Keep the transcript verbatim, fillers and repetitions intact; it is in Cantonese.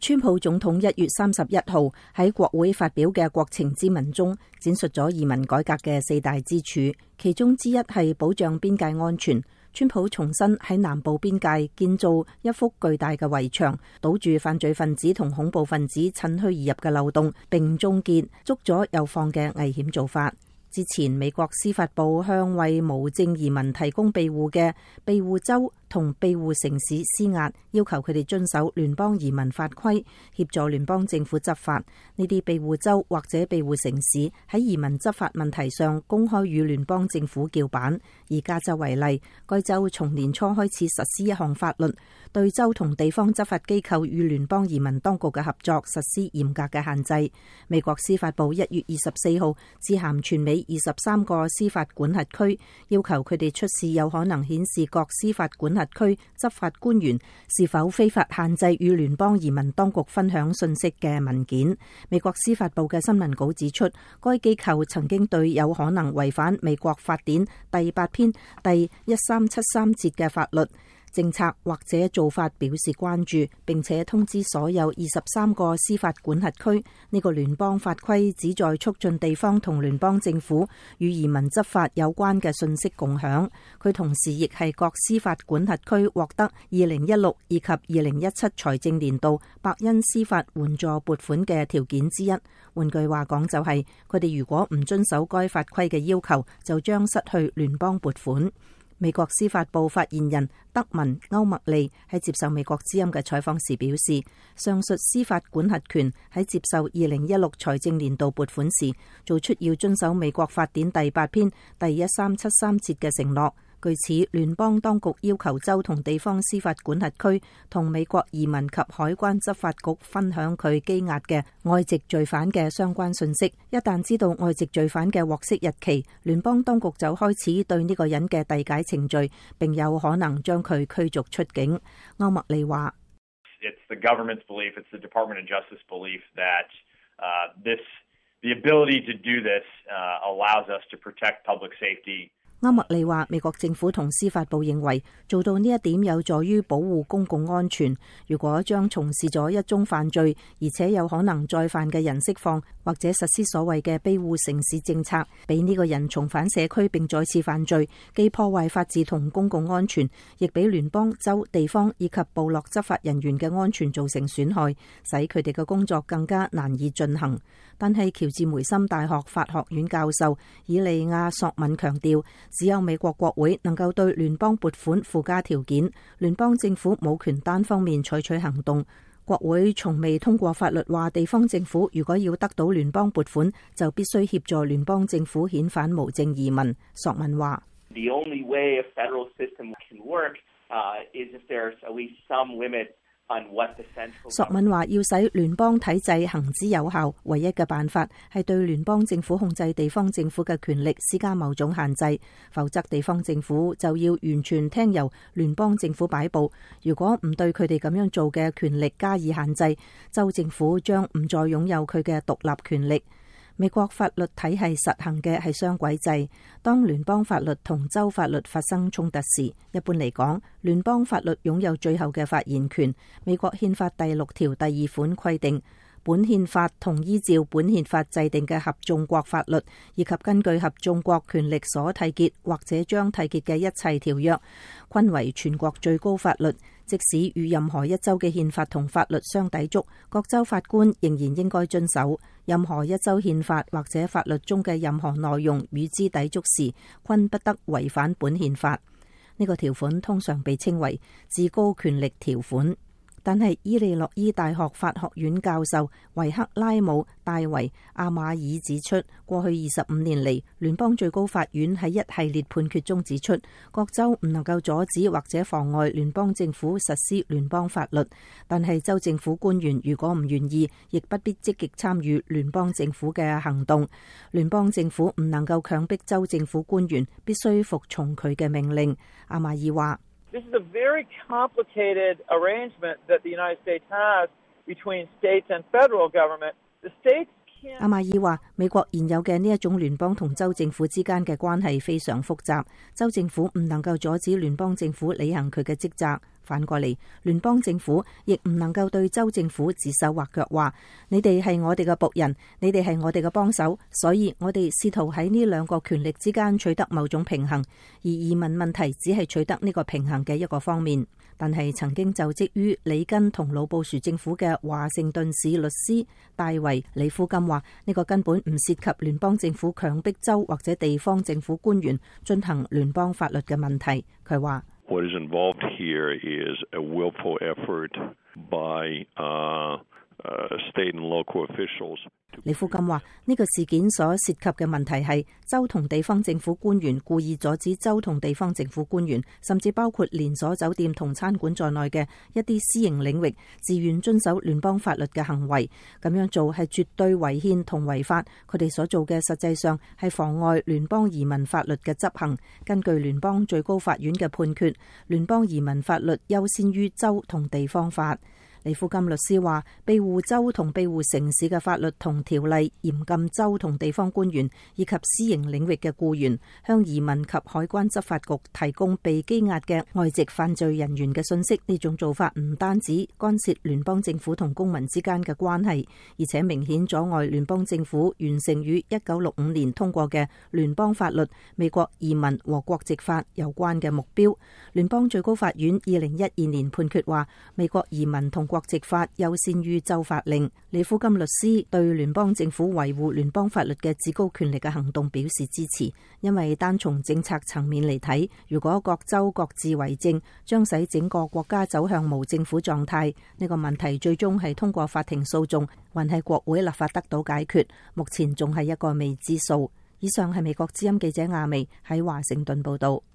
川普總統一月三十一號喺國會發表嘅國情咨文中，闡述咗移民改革嘅四大支柱，其中之一係保障邊界安全。川普重申喺南部邊界建造一幅巨大嘅圍牆，堵住犯罪分子同恐怖分子趁虛而入嘅漏洞，並終結捉咗又放嘅危險做法。之前美國司法部向為無證移民提供庇護嘅庇護州同庇護城市施壓，要求佢哋遵守聯邦移民法規，協助聯邦政府執法。呢啲庇護州或者庇護城市喺移民執法問題上公開與聯邦政府叫板。以加州為例，該州從年初開始實施一項法律，對州同地方執法機構與聯邦移民當局嘅合作實施嚴格嘅限制。美國司法部一月二十四號致函全美二十三個司法管轄區，要求佢哋出示有可能顯示各司法管轄區執法官員是否非法限制與聯邦移民當局分享信息嘅文件。美國司法部嘅新聞稿指出，該機構曾經對有可能違反美國法典第八篇第一三七三節嘅法律政策或者做法表示關注，並且通知所有二十三個司法管轄區。呢個聯邦法規旨在促進地方同聯邦政府與移民執法有關嘅信息共享。佢同時亦係各司法管轄區獲得二零一六以及二零一七財政年度伯恩司法援助撥款嘅條件之一。換句話講，就係佢哋如果唔遵守該法規嘅要求，就將失去聯邦撥款。美國司法部發言人德文歐麥利喺接受美國之音嘅採訪時表示，上述司法管轄權喺接受二零一六財政年度撥款時，做出要遵守美國法典第八篇第一三七三節嘅承諾。據此，聯邦當局要求州同地方司法管轄區同美國移民及海關執法局分享佢羈押嘅外籍罪犯嘅相關信息。一旦知道外籍罪犯嘅獲釋日期，聯邦當局就開始對呢個人嘅遞解程序，並有可能將佢驅逐出境。歐麥利話 ：It's the government's belief, it's the Department of Justice belief that uh, this, the ability to do this uh, allows us to protect public safety. 歐麥利話，美國政府同司法部認為做到呢一點有助於保護公共安全。如果將從事咗一宗犯罪，而且有可能再犯嘅人釋放，或者實施所謂嘅庇護城市政策，俾呢個人重返社區並再次犯罪，既破壞法治同公共安全，亦俾聯邦、州、地方以及部落執法人員嘅安全造成損害，使佢哋嘅工作更加難以進行。但係喬治梅森大學法學院教授以利亞索敏強調，只有美國國會能夠對聯邦撥款附加條件，聯邦政府冇權單方面採取行動。國會從未通過法律話地方政府如果要得到聯邦撥款，就必須協助聯邦政府遣返無證移民。索敏話 ：The only way a federal system can work, uh, is if there's at least some limit. 索敏話：要使聯邦體制行之有效，唯一嘅辦法係對聯邦政府控制地方政府嘅權力施加某種限制，否則地方政府就要完全聽由聯邦政府擺布。如果唔對佢哋咁樣做嘅權力加以限制，州政府將唔再擁有佢嘅獨立權力。美國法律體系實行嘅係雙軌制，當聯邦法律同州法律發生衝突時，一般嚟講，聯邦法律擁有最後嘅發言權。美國憲法第六條第二款規定，本憲法同依照本憲法制定嘅合眾國法律，以及根據合眾國權力所締結或者將締結嘅一切條約，均為全國最高法律。即使與任何一州嘅憲法同法律相抵觸，各州法官仍然應該遵守。任何一州憲法或者法律中嘅任何內容與之抵觸時，均不得違反本憲法。呢個條款通常被稱為至高權力條款。但係伊利諾伊大學法學院教授維克拉姆戴維阿馬爾指出，過去二十五年嚟，聯邦最高法院喺一系列判決中指出，各州唔能夠阻止或者妨礙聯邦政府實施聯邦法律，但係州政府官員如果唔願意，亦不必積極參與聯邦政府嘅行動。聯邦政府唔能夠強迫州政府官員必須服從佢嘅命令。阿馬爾話 ：This is a very complicated arrangement that the United States has between states and federal government. The states 阿馬爾話：美國現有嘅呢一種聯邦同州政府之間嘅關係非常複雜，州政府唔能夠阻止聯邦政府履行佢嘅職責。反過嚟，聯邦政府亦唔能夠對州政府指手畫腳，話你哋係我哋嘅僕人，你哋係我哋嘅幫手，所以我哋試圖喺呢兩個權力之間取得某種平衡，而移民問題只係取得呢個平衡嘅一個方面。但係曾經就職於里根同老布殊政府嘅華盛頓市律師戴維李夫金話：呢個根本唔涉及聯邦政府強迫州或者地方政府官員進行聯邦法律嘅問題。佢話 ：What is involved here is a willful effort by uh, uh, state and local officials. 李夫金話：呢個事件所涉及嘅問題係州同地方政府官員故意阻止州同地方政府官員，甚至包括連鎖酒店同餐館在內嘅一啲私營領域，自願遵守聯邦法律嘅行為。咁樣做係絕對違憲同違法。佢哋所做嘅實際上係妨礙聯邦移民法律嘅執行。根據聯邦最高法院嘅判決，聯邦移民法律優先於州同地方法。李富金律師話：庇護州同庇護城市嘅法律同條例嚴禁州同地方官員以及私營領域嘅僱員向移民及海關執法局提供被羈押嘅外籍犯罪人員嘅信息。呢種做法唔單止干涉聯邦政府同公民之間嘅關係，而且明顯阻礙聯邦政府完成於一九六五年通過嘅聯邦法律《美國移民和國籍法》有關嘅目標。聯邦最高法院二零一二年判決話，美國移民同國籍法優先於州法令。李富金律師對聯邦政府維護聯邦法律嘅至高權力嘅行動表示支持，因為單從政策層面嚟睇，如果各州各自為政，將使整個國家走向無政府狀態。呢個問題最終係通過法庭訴訟，還係國會立法得到解決，目前仲係一個未知數。以上係美國之音記者亞薇喺華盛頓報道。